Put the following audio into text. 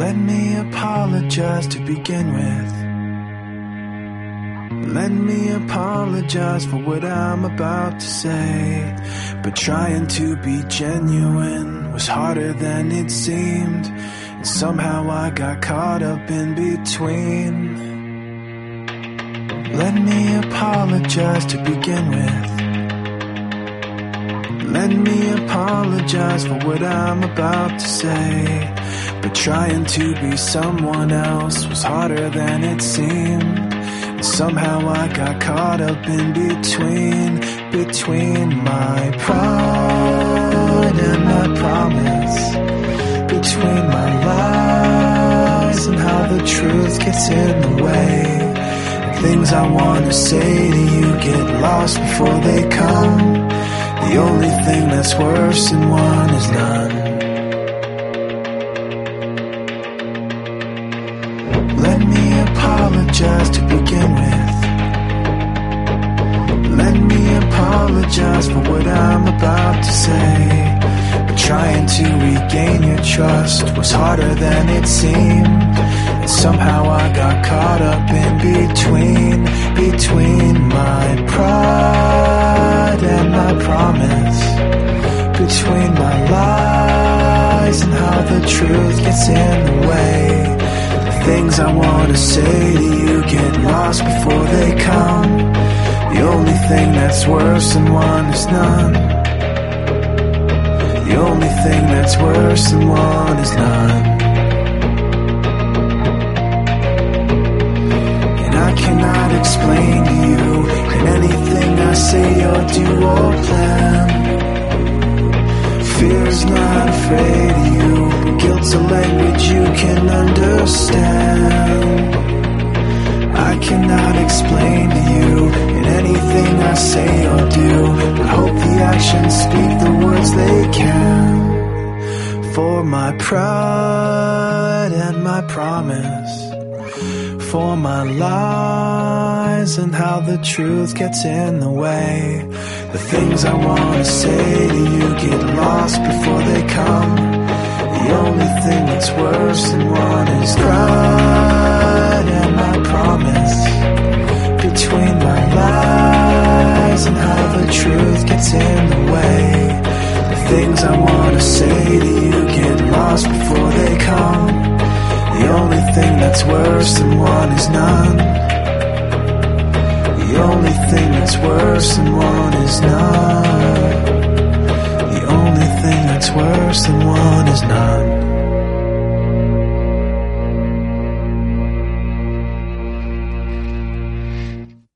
Let me apologize to begin with. Let me apologize for what I'm about to say. But trying to be genuine was harder than it seemed, and somehow I got caught up in between. Let me apologize to begin with. Let me apologize for what I'm about to say. But trying to be someone else was harder than it seemed, and somehow I got caught up in between my pride and my promise, between my lies and how the truth gets in the way. Things I want to say to you get lost before they come. The only thing that's worse than one is none. Let me apologize to begin with. Let me apologize for what I'm about to say. But trying to regain your trust was harder than it seemed, and somehow I got caught up in between my pride and my promise, between my lies and how the truth gets in the way. The things I want to say to you get lost before they come. The only thing that's worse than one is none. The only thing that's worse than one is none. And I cannot explain to you in anything I say or do or plan. Fear is not afraid of you, but guilt's a language you can understand. I cannot explain to you in anything I say or do, but hope the actions speak the words they can. For my pride and my promise, for my lies and how the truth gets in the way. The things I want to say to you get lost before they come. The only thing that's worse than one is pride and my promise, between my lies and how the truth gets in the way. The things I want to say to you get lost before they come. The only thing that's worse than one is none. The only thing that's worse than one is none. The only thing that's worse than one is none.